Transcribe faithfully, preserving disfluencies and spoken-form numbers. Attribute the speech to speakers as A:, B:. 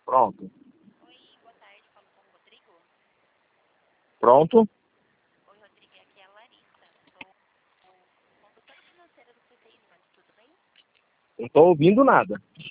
A: Pronto.
B: Oi, boa tarde, falo com o Rodrigo.
A: Pronto?
B: Oi, Rodrigo, aqui é a Larissa. Sou consultora financeira do C T I Vale, tudo bem?
A: Não estou ouvindo nada.